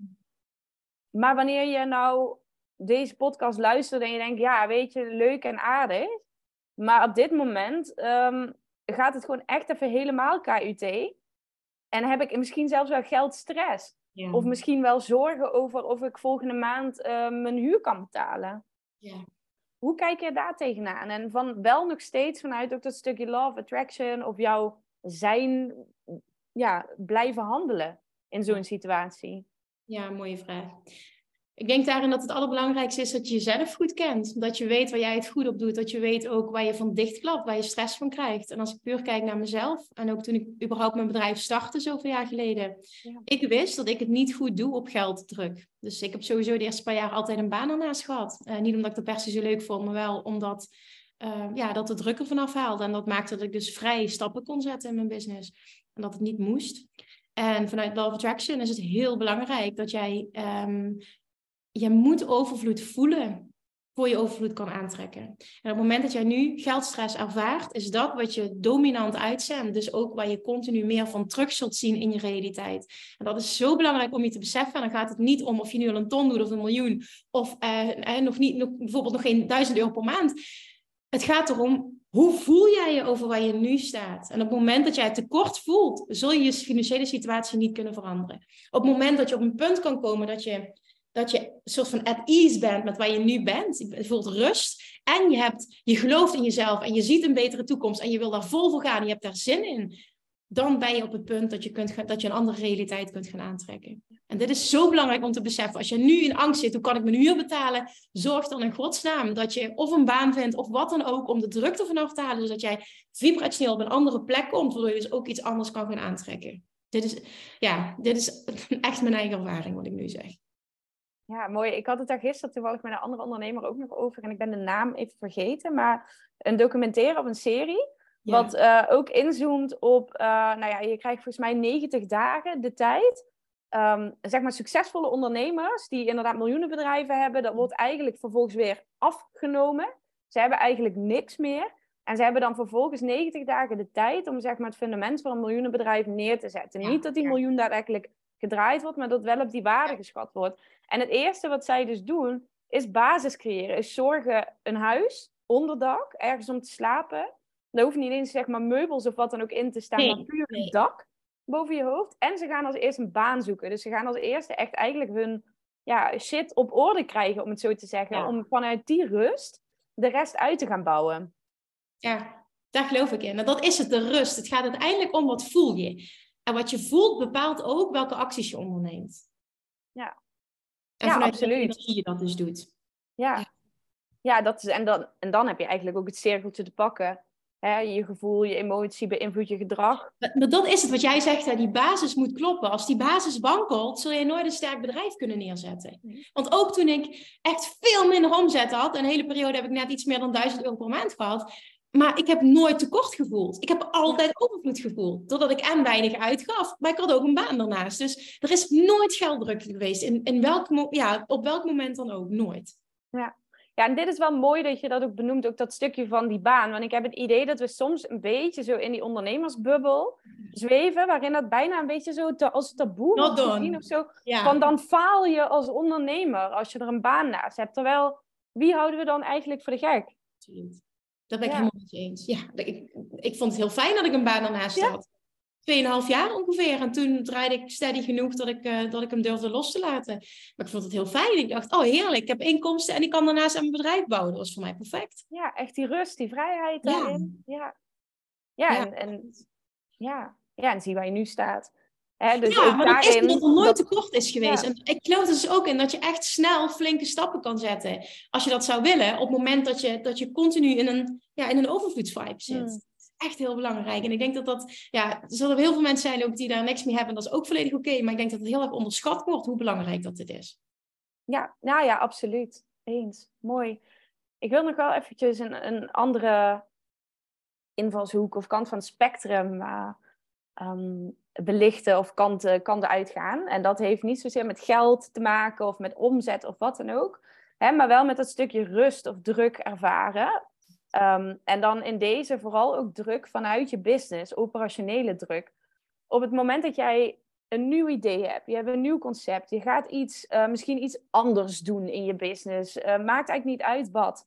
Maar wanneer je nou deze podcast luistert en je denkt, ja, weet je, leuk en aardig. Maar op dit moment gaat het gewoon echt even helemaal KUT. En heb ik misschien zelfs wel geldstress. Ja. Of misschien wel zorgen over of ik volgende maand mijn huur kan betalen. Ja. Hoe kijk je daar tegenaan? En van wel nog steeds vanuit ook dat stukje love, attraction of jouw zijn, blijven handelen in zo'n situatie? Ja, mooie vraag. Ik denk daarin dat het allerbelangrijkste is dat je jezelf goed kent. Dat je weet waar jij het goed op doet. Dat je weet ook waar je van dichtklapt, waar je stress van krijgt. En als ik puur kijk naar mezelf, en ook toen ik überhaupt mijn bedrijf startte zoveel jaar geleden. Ja. Ik wist dat ik het niet goed doe op gelddruk. Dus ik heb sowieso de eerste paar jaar altijd een baan ernaast gehad. Niet omdat ik dat per se zo leuk vond, maar wel omdat dat de druk er vanaf haalde. En dat maakte dat ik dus vrij stappen kon zetten in mijn business. En dat het niet moest. En vanuit Law of Attraction is het heel belangrijk dat jij... je moet overvloed voelen voor je overvloed kan aantrekken. En op het moment dat jij nu geldstress ervaart, is dat wat je dominant uitzendt. Dus ook waar je continu meer van terug zult zien in je realiteit. En dat is zo belangrijk om je te beseffen. En dan gaat het niet om of je nu al een ton doet of 1 miljoen. Of bijvoorbeeld nog geen 1000 euro per maand. Het gaat erom, hoe voel jij je over waar je nu staat? En op het moment dat jij het tekort voelt, zul je je financiële situatie niet kunnen veranderen. Op het moment dat je op een punt kan komen dat je een soort van at ease bent met waar je nu bent. Je voelt rust. En je gelooft in jezelf. En je ziet een betere toekomst. En je wil daar vol voor gaan. En je hebt daar zin in. Dan ben je op het punt dat je een andere realiteit kunt gaan aantrekken. En dit is zo belangrijk om te beseffen. Als je nu in angst zit, hoe kan ik mijn huur betalen? Zorg dan in godsnaam dat je of een baan vindt of wat dan ook. Om de drukte vanaf te halen. Zodat jij vibrationeel op een andere plek komt. Waardoor je dus ook iets anders kan gaan aantrekken. Dit is echt mijn eigen ervaring wat ik nu zeg. Ja, mooi. Ik had het daar gisteren toevallig met een andere ondernemer ook nog over. En ik ben de naam even vergeten. Maar een documentaire of een serie. Ja. Wat ook inzoomt op... je krijgt volgens mij 90 dagen de tijd. Zeg maar succesvolle ondernemers die inderdaad miljoenenbedrijven hebben. Dat wordt eigenlijk vervolgens weer afgenomen. Ze hebben eigenlijk niks meer. En ze hebben dan vervolgens 90 dagen de tijd om zeg maar het fundament van een miljoenenbedrijf neer te zetten. Ja, niet dat die miljoen daadwerkelijk gedraaid wordt, maar dat wel op die waarde geschat wordt. En het eerste wat zij dus doen, is basis creëren. Is zorgen een huis, onderdak, ergens om te slapen. Daar hoeft niet eens zeg maar meubels of wat dan ook in te staan, maar puur een dak boven je hoofd. En ze gaan als eerste een baan zoeken. Dus ze gaan als eerste echt eigenlijk hun shit op orde krijgen, om het zo te zeggen. Ja. Om vanuit die rust de rest uit te gaan bouwen. Ja, daar geloof ik in. En dat is het, de rust. Het gaat uiteindelijk om wat voel je. En wat je voelt bepaalt ook welke acties je onderneemt. Ja. En vanuit absoluut. De energie je dat dus doet. Ja, dat is, en dan heb je eigenlijk ook het cirkeltje te pakken. Hè? Je gevoel, je emotie beïnvloedt je gedrag. Maar dat is het wat jij zegt, hè? Die basis moet kloppen. Als die basis wankelt, zul je nooit een sterk bedrijf kunnen neerzetten. Want ook toen ik echt veel minder omzet had, een hele periode heb ik net iets meer dan 1000 euro per maand gehad, maar ik heb nooit tekort gevoeld. Ik heb altijd overvloed gevoeld. Doordat ik weinig uitgaf. Maar ik had ook een baan daarnaast. Dus er is nooit gelddruk geweest. Op welk moment dan ook. Nooit. Ja, en dit is wel mooi dat je dat ook benoemt. Ook dat stukje van die baan. Want ik heb het idee dat we soms een beetje zo in die ondernemersbubbel zweven. Waarin dat bijna een beetje zo als taboe wordt gezien of zo. Ja. Van dan faal je als ondernemer als je er een baan naast hebt. Terwijl, wie houden we dan eigenlijk voor de gek? Dat ben ik helemaal met je eens. Ja, ik vond het heel fijn dat ik een baan ernaast had. 2,5 jaar ongeveer. En toen draaide ik steady genoeg dat ik hem durfde los te laten. Maar ik vond het heel fijn. Ik dacht, oh heerlijk, ik heb inkomsten en ik kan daarnaast aan mijn bedrijf bouwen. Dat was voor mij perfect. Ja, echt die rust, die vrijheid daarin. En zie waar je nu staat. Dus maar dat is omdat er nooit tekort is geweest. En ik geloof er dus ook in dat je echt snel flinke stappen kan zetten. Als je dat zou willen. Op het moment dat je continu in een overvloedsvibe zit. Echt heel belangrijk. En ik denk er zullen heel veel mensen zijn ook die daar niks mee hebben. Dat is ook volledig oké. Maar ik denk dat het heel erg onderschat wordt hoe belangrijk dat dit is. Ja, absoluut. Eens. Mooi. Ik wil nog wel eventjes een andere invalshoek of kant van het spectrum belichten of kanten uitgaan. En dat heeft niet zozeer met geld te maken of met omzet of wat dan ook. maar wel met dat stukje rust of druk ervaren. En dan in deze vooral ook druk vanuit je business, operationele druk. Op het moment dat jij een nieuw idee hebt, je hebt een nieuw concept, je gaat misschien iets anders doen in je business, maakt eigenlijk niet uit wat.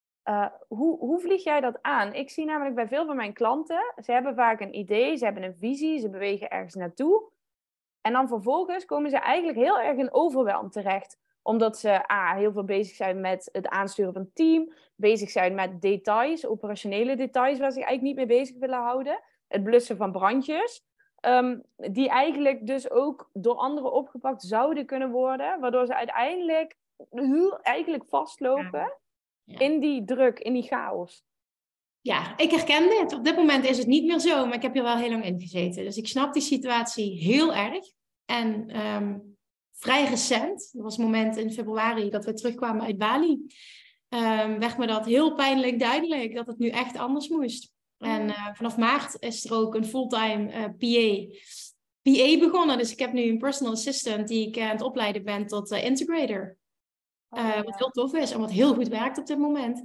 Hoe vlieg jij dat aan? Ik zie namelijk bij veel van mijn klanten, ze hebben vaak een idee, ze hebben een visie, ze bewegen ergens naartoe. En dan vervolgens komen ze eigenlijk heel erg in overwhelm terecht. Omdat ze heel veel bezig zijn met het aansturen van het team, bezig zijn met details, operationele details waar ze zich eigenlijk niet mee bezig willen houden. Het blussen van brandjes. Die eigenlijk dus ook door anderen opgepakt zouden kunnen worden. Waardoor ze uiteindelijk vastlopen in die druk, in die chaos. Ja, ik herken dit. Op dit moment is het niet meer zo, maar ik heb hier wel heel lang in gezeten. Dus ik snap die situatie heel erg. En vrij recent, dat was het moment in februari dat we terugkwamen uit Bali, werd me dat heel pijnlijk duidelijk dat het nu echt anders moest. En vanaf maart is er ook een fulltime PA begonnen. Dus ik heb nu een personal assistant die ik aan het opleiden ben tot integrator. Wat heel tof is en wat heel goed werkt op dit moment.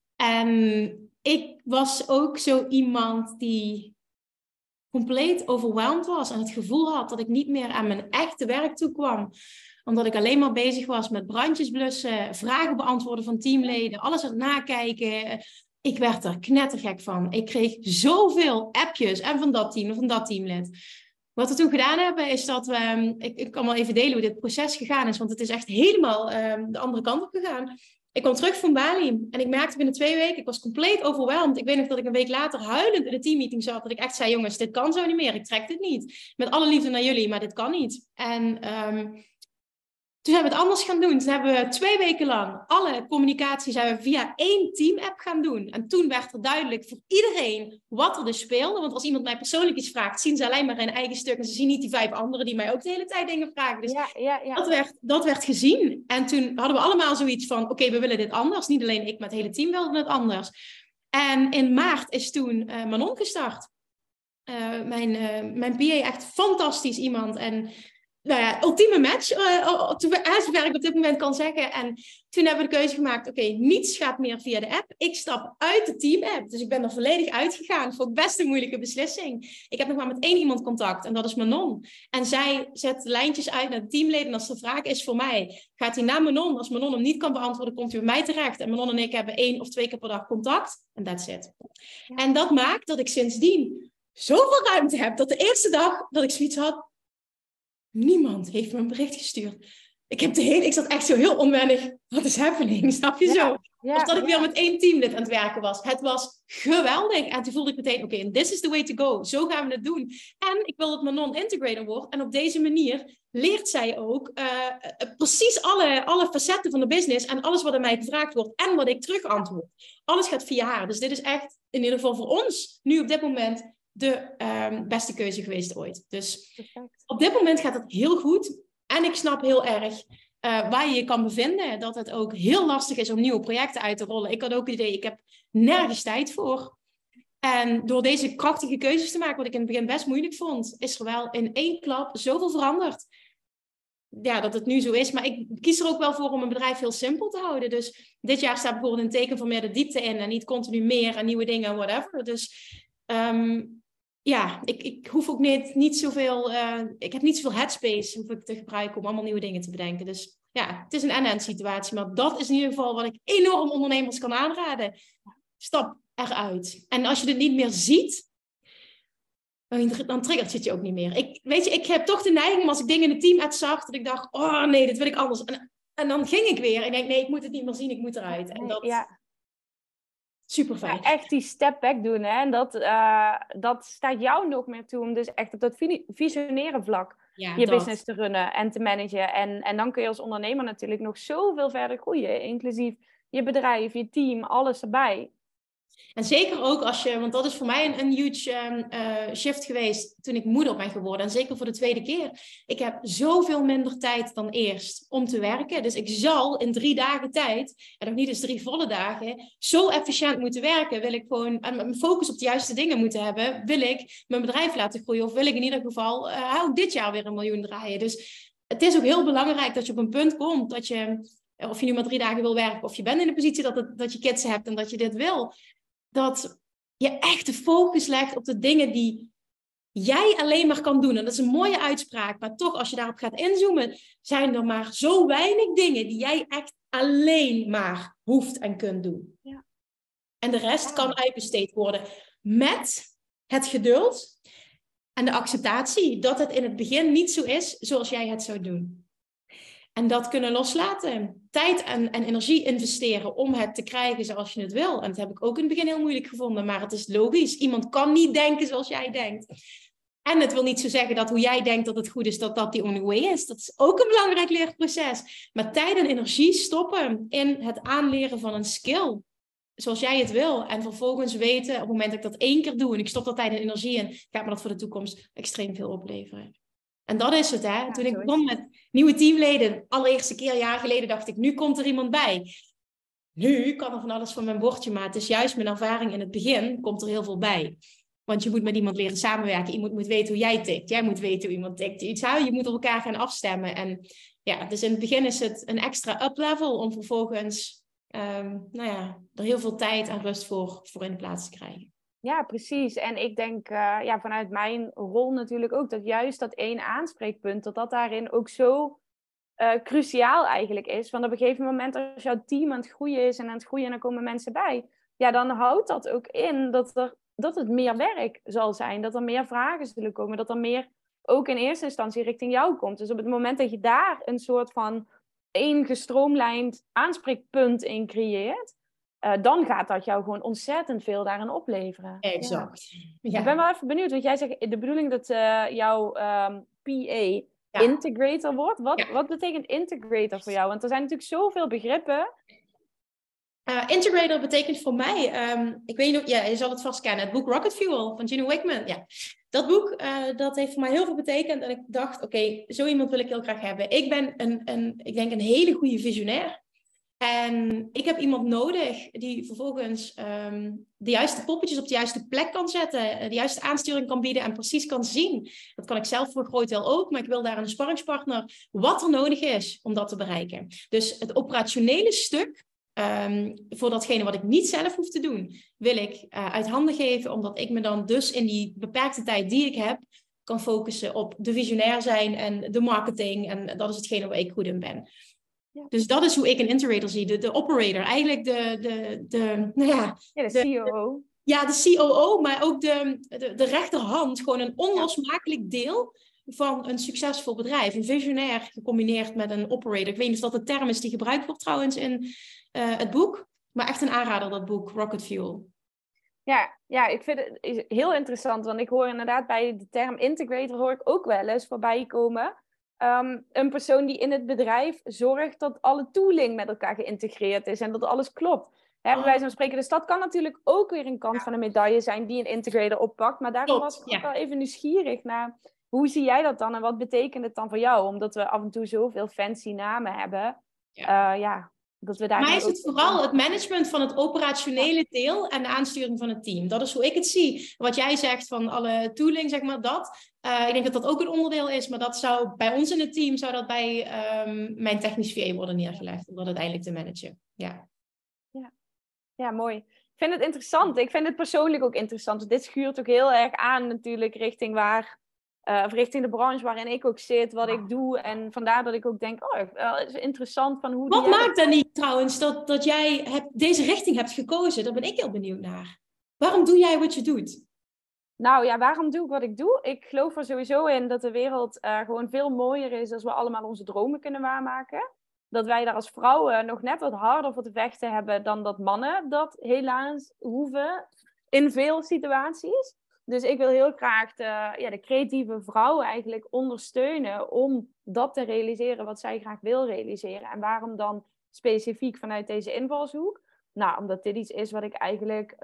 En ik was ook zo iemand die compleet overweldigd was en het gevoel had dat ik niet meer aan mijn echte werk toe kwam. Omdat ik alleen maar bezig was met brandjes blussen, vragen beantwoorden van teamleden, alles aan het nakijken. Ik werd er knettergek van. Ik kreeg zoveel appjes en van dat team en van dat teamlid. Wat we toen gedaan hebben is dat we... Ik kan wel even delen hoe dit proces gegaan is, want het is echt helemaal de andere kant op gegaan. Ik kwam terug van Bali en ik merkte binnen 2 weken, ik was compleet overweldigd. Ik weet nog dat ik een week later huilend in de teammeeting zat. Dat ik echt zei, jongens, dit kan zo niet meer. Ik trek dit niet. Met alle liefde naar jullie, maar dit kan niet. En toen hebben we het anders gaan doen. Toen hebben we 2 weken lang alle communicatie zijn we via 1 team-app gaan doen. En toen werd er duidelijk voor iedereen wat er dus speelde. Want als iemand mij persoonlijk iets vraagt, zien ze alleen maar hun eigen stuk. En ze zien niet die 5 anderen die mij ook de hele tijd dingen vragen. Dus dat werd gezien. En toen hadden we allemaal zoiets van, oké, we willen dit anders. Niet alleen ik, maar het hele team wilde het anders. En in maart is toen Manon gestart. Mijn PA, echt fantastisch iemand. En nou ja, ultieme match, zover ik op dit moment kan zeggen. En toen hebben we de keuze gemaakt, oké, niets gaat meer via de app. Ik stap uit de team-app, dus ik ben er volledig uitgegaan. Voor best een moeilijke beslissing. Ik heb nog maar met 1 iemand contact en dat is Manon. En zij zet lijntjes uit naar de teamleden. En als er vraag is voor mij, gaat hij naar Manon. Als Manon hem niet kan beantwoorden, komt hij bij mij terecht. En Manon en ik hebben 1 of 2 keer per dag contact. En that's it. Ja. En dat maakt dat ik sindsdien zoveel ruimte heb, dat de eerste dag dat ik zoiets had, niemand heeft me een bericht gestuurd. Ik zat echt zo heel onwennig. Wat is happening? Snap je zo? Of dat ik weer met 1 teamlid aan het werken was. Het was geweldig. En toen voelde ik meteen, oké, this is the way to go. Zo gaan we het doen. En ik wil dat Manon integrator wordt. En op deze manier leert zij ook precies alle facetten van de business. En alles wat aan mij gevraagd wordt. En wat ik terug antwoord. Alles gaat via haar. Dus dit is echt, in ieder geval voor ons, nu op dit moment, de beste keuze geweest ooit. Dus op dit moment gaat het heel goed. En ik snap heel erg waar je je kan bevinden. Dat het ook heel lastig is om nieuwe projecten uit te rollen. Ik had ook het idee, ik heb nergens tijd voor. En door deze krachtige keuzes te maken, wat ik in het begin best moeilijk vond, is er wel in 1 klap zoveel veranderd. Ja, dat het nu zo is. Maar ik kies er ook wel voor om een bedrijf heel simpel te houden. Dus dit jaar staat bijvoorbeeld een teken van meer de diepte in. En niet continu meer en nieuwe dingen en whatever. Dus ja, ik hoef ook niet zoveel... ik heb niet zoveel headspace hoef ik te gebruiken om allemaal nieuwe dingen te bedenken. Dus ja, het is een en-en situatie. Maar dat is in ieder geval wat ik enorm ondernemers kan aanraden. Stap eruit. En als je het niet meer ziet, dan triggert het je ook niet meer. Ik heb toch de neiging om als ik dingen in de team zag, dat ik dacht, oh nee, dit wil ik anders. En dan ging ik weer en ik denk, nee, ik moet het niet meer zien, ik moet eruit. En dat... Ja. Super fijn. Ja, echt die step back doen. Hè? En dat staat jou nog meer toe om dus echt op dat visioneren vlak je business te runnen en te managen. En dan kun je als ondernemer natuurlijk nog zoveel verder groeien. Inclusief je bedrijf, je team, alles erbij. En zeker ook als je, want dat is voor mij een huge shift geweest toen ik moeder ben geworden. En zeker voor de 2e keer. Ik heb zoveel minder tijd dan eerst om te werken. Dus ik zal in 3 dagen tijd, en nog niet eens 3 volle dagen, zo efficiënt moeten werken. Wil ik gewoon mijn focus op de juiste dingen moeten hebben. Wil ik mijn bedrijf laten groeien. Of wil ik in ieder geval ook dit jaar weer 1 miljoen draaien. Dus het is ook heel belangrijk dat je op een punt komt dat je of je nu maar 3 dagen wil werken, of je bent in de positie dat je kids hebt en dat je dit wil, dat je echt de focus legt op de dingen die jij alleen maar kan doen. En dat is een mooie uitspraak, maar toch, als je daarop gaat inzoomen, zijn er maar zo weinig dingen die jij echt alleen maar hoeft en kunt doen. Ja. En de rest kan uitbesteed worden met het geduld en de acceptatie dat het in het begin niet zo is zoals jij het zou doen. En dat kunnen loslaten. Tijd en energie investeren om het te krijgen zoals je het wil. En dat heb ik ook in het begin heel moeilijk gevonden. Maar het is logisch. Iemand kan niet denken zoals jij denkt. En het wil niet zo zeggen dat hoe jij denkt dat het goed is, dat dat the only way is. Dat is ook een belangrijk leerproces. Maar tijd en energie stoppen in het aanleren van een skill. Zoals jij het wil. En vervolgens weten, op het moment dat ik dat 1 keer doe en ik stop dat tijd en energie in, gaat me dat voor de toekomst extreem veel opleveren. En dat is het, hè. Ja, toen ik begon met nieuwe teamleden, de allereerste keer, jaren geleden, dacht ik, nu komt er iemand bij. Nu kan er van alles van mijn bordje, maar het is juist mijn ervaring in het begin, komt er heel veel bij. Want je moet met iemand leren samenwerken. Iemand moet weten hoe jij tikt. Jij moet weten hoe iemand tikt. Je moet op elkaar gaan afstemmen. En ja, dus in het begin is het een extra up-level om vervolgens er heel veel tijd en rust voor in plaats te krijgen. Ja, precies. En ik denk vanuit mijn rol natuurlijk ook dat juist dat 1 aanspreekpunt, dat daarin ook zo cruciaal eigenlijk is. Want op een gegeven moment als jouw team aan het groeien is en aan het groeien en dan komen mensen bij, ja, dan houdt dat ook in dat het meer werk zal zijn, dat er meer vragen zullen komen, dat er meer ook in eerste instantie richting jou komt. Dus op het moment dat je daar een soort van 1 gestroomlijnd aanspreekpunt in creëert, dan gaat dat jou gewoon ontzettend veel daarin opleveren. Exact. Ja. Ik ben wel even benieuwd, want jij zegt de bedoeling dat jouw PA integrator wordt. Wat betekent integrator voor jou? Want er zijn natuurlijk zoveel begrippen. Integrator betekent voor mij, ik weet niet, je zal het vast kennen, het boek Rocket Fuel van Gino Wickman. Ja. Dat boek, dat heeft voor mij heel veel betekend. En ik dacht, oké, zo iemand wil ik heel graag hebben. Ik ben ik denk een hele goede visionair. En ik heb iemand nodig die vervolgens de juiste poppetjes op de juiste plek kan zetten. De juiste aansturing kan bieden en precies kan zien. Dat kan ik zelf voor een groot deel ook. Maar ik wil daar een sparringspartner wat er nodig is om dat te bereiken. Dus het operationele stuk, voor datgene wat ik niet zelf hoef te doen, wil ik uit handen geven. Omdat ik me dan dus in die beperkte tijd die ik heb, kan focussen op de visionair zijn en de marketing. En dat is hetgene waar ik goed in ben. Ja. Dus dat is hoe ik een integrator zie. De operator. Eigenlijk de COO. De COO, maar ook de rechterhand. Gewoon een onlosmakelijk deel van een succesvol bedrijf. Een visionair gecombineerd met een operator. Ik weet niet of dat de term is die gebruikt wordt trouwens in het boek. Maar echt een aanrader, dat boek Rocket Fuel. Ja, ik vind het heel interessant. Want ik hoor inderdaad bij de term integrator hoor ik ook wel eens voorbij komen. Een persoon die in het bedrijf zorgt dat alle tooling met elkaar geïntegreerd is en dat alles klopt. Bij wijze van spreken, dus dat kan natuurlijk ook weer een kant van een medaille zijn die een integrator oppakt. Maar daarom was ik ook wel even nieuwsgierig naar, hoe zie jij dat dan en wat betekent het dan voor jou? Omdat we af en toe zoveel fancy namen hebben. Dat we daar maar is het vooral het management van het operationele deel en de aansturing van het team. Dat is hoe ik het zie. Wat jij zegt van alle tooling, zeg maar dat. Ik denk dat dat ook een onderdeel is, maar dat zou bij ons in het team, zou dat bij mijn technisch VA worden neergelegd, om dat uiteindelijk te managen. Ja, mooi. Ik vind het interessant. Ik vind het persoonlijk ook interessant. Dus dit schuurt ook heel erg aan natuurlijk richting richting de branche waarin ik ook zit, wat ik doe. En vandaar dat ik ook denk, het is interessant van hoe... Wat maakt dan niet trouwens dat jij deze richting hebt gekozen? Daar ben ik heel benieuwd naar. Waarom doe jij wat je doet? Nou ja, waarom doe ik wat ik doe? Ik geloof er sowieso in dat de wereld gewoon veel mooier is als we allemaal onze dromen kunnen waarmaken. Dat wij daar als vrouwen nog net wat harder voor te vechten hebben dan dat mannen dat helaas hoeven in veel situaties. Dus ik wil heel graag de creatieve vrouw eigenlijk ondersteunen om dat te realiseren wat zij graag wil realiseren. En waarom dan specifiek vanuit deze invalshoek? Nou, omdat dit iets is wat ik eigenlijk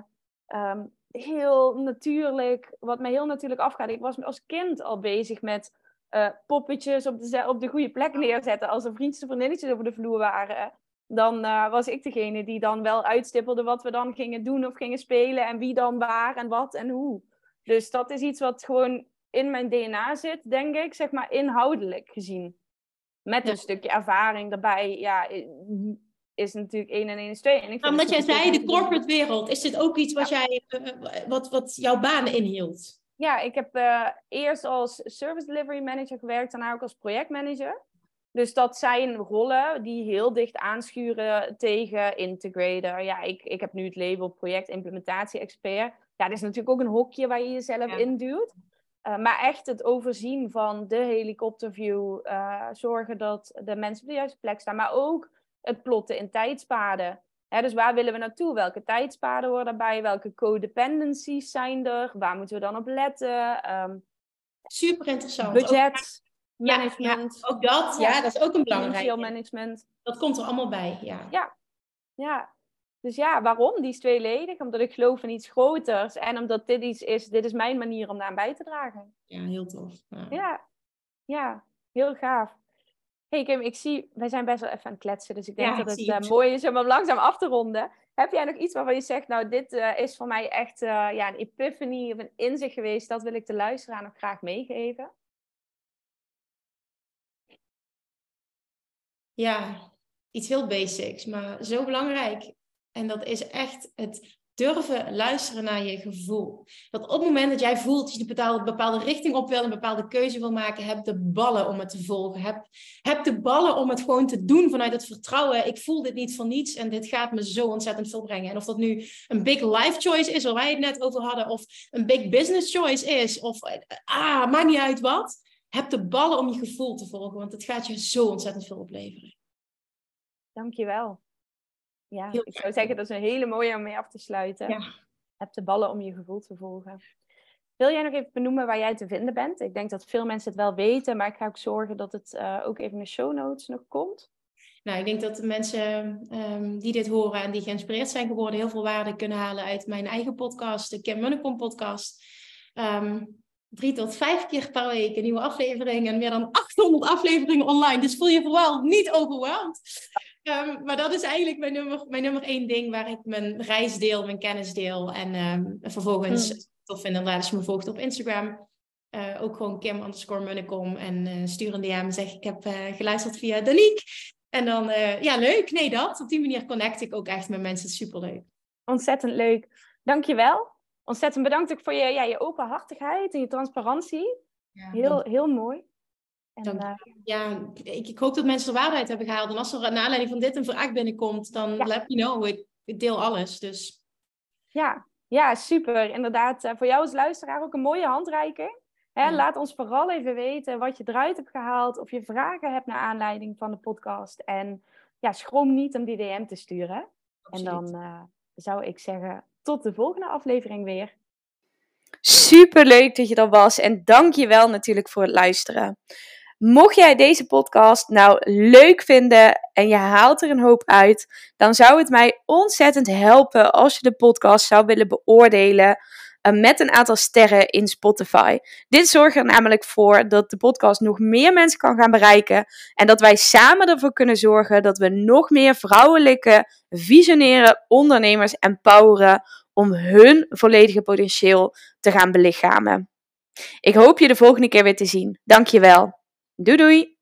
wat mij heel natuurlijk afgaat. Ik was als kind al bezig met poppetjes op de goede plek neerzetten. Als er vriendjes en vriendinnetjes over de vloer waren, dan was ik degene die dan wel uitstippelde wat we dan gingen doen of gingen spelen en wie dan waar en wat en hoe. Dus dat is iets wat gewoon in mijn DNA zit, denk ik, zeg maar inhoudelijk gezien. met een stukje ervaring erbij, ja, is natuurlijk 1 en 1 is 2. En ik vind omdat jij zei, de corporate wereld, is dit ook iets wat jij, wat jouw baan inhield? Ja, ik heb eerst als service delivery manager gewerkt, daarna ook als projectmanager. Dus dat zijn rollen die heel dicht aanschuren tegen integrator. Ja, ik heb nu het label projectimplementatie-expert. Ja, dat is natuurlijk ook een hokje waar je jezelf in duwt. Maar echt het overzien van de helikopterview. Zorgen dat de mensen op de juiste plek staan. Maar ook het plotten in tijdspaden. Dus waar willen we naartoe? Welke tijdspaden horen daarbij? Welke codependencies zijn er? Waar moeten we dan op letten? Super interessant. Budget, management. Ja, ook dat. Ja, dat is ook een belangrijk. Financieel management. Dat komt er allemaal bij, Ja. Dus ja, waarom? Die is tweeledig. Omdat ik geloof in iets groters. En omdat dit iets is, dit is mijn manier om daar aan bij te dragen. Ja, heel tof. Ja, heel gaaf. Hey Kim, ik zie, wij zijn best wel even aan het kletsen. Dus ik denk dat het mooi is om hem langzaam af te ronden. Heb jij nog iets waarvan je zegt, nou dit is voor mij echt een epiphany of een inzicht geweest. Dat wil ik de luisteraar nog graag meegeven. Ja, iets heel basics, maar zo belangrijk. En dat is echt het durven luisteren naar je gevoel. Dat op het moment dat jij voelt dat je een bepaalde richting op wil, een bepaalde keuze wil maken, heb de ballen om het te volgen. Heb de ballen om het gewoon te doen vanuit het vertrouwen. Ik voel dit niet voor niets en dit gaat me zo ontzettend veel brengen. En of dat nu een big life choice is, waar wij het net over hadden, of een big business choice is, of maakt niet uit wat. Heb de ballen om je gevoel te volgen, want het gaat je zo ontzettend veel opleveren. Dankjewel. Ja, ik zou zeggen, dat is een hele mooie om mee af te sluiten. Ja. Heb de ballen om je gevoel te volgen. Wil jij nog even benoemen waar jij te vinden bent? Ik denk dat veel mensen het wel weten, maar ik ga ook zorgen dat het ook even in de show notes nog komt. Nou, ik denk dat de mensen die dit horen en die geïnspireerd zijn geworden, heel veel waarde kunnen halen uit mijn eigen podcast, de Kim Munnekom podcast. 3 tot 5 keer per week een nieuwe aflevering en meer dan 800 afleveringen online. Dus voel je vooral niet overweldigd. Maar dat is eigenlijk mijn nummer 1 ding waar ik mijn reis deel, mijn kennis deel. En vervolgens, tof vind inderdaad als je me volgt op Instagram. Ook gewoon Kim_Munnekom. En stuur een DM en zeg ik heb geluisterd via Danique. En dan, leuk. Nee, dat. Op die manier connect ik ook echt met mensen. Superleuk. Ontzettend leuk. Dankjewel. Ontzettend bedankt ook voor je openhartigheid en je transparantie. Ja, heel mooi. En, ik hoop dat mensen er waarde uit hebben gehaald. En als er naar aanleiding van dit een vraag binnenkomt, dan let me know. Ik deel alles. Dus. Ja, super. Inderdaad, voor jou als luisteraar ook een mooie handreiking. Laat ons vooral even weten wat je eruit hebt gehaald. Of je vragen hebt naar aanleiding van de podcast. En schroom niet om die DM te sturen. Absoluut. En dan zou ik zeggen, tot de volgende aflevering weer. Super leuk dat je er was. En dank je wel natuurlijk voor het luisteren. Mocht jij deze podcast nou leuk vinden en je haalt er een hoop uit, dan zou het mij ontzettend helpen als je de podcast zou willen beoordelen met een aantal sterren in Spotify. Dit zorgt er namelijk voor dat de podcast nog meer mensen kan gaan bereiken en dat wij samen ervoor kunnen zorgen dat we nog meer vrouwelijke, visionaire ondernemers empoweren om hun volledige potentieel te gaan belichamen. Ik hoop je de volgende keer weer te zien. Dankjewel. Doei doei!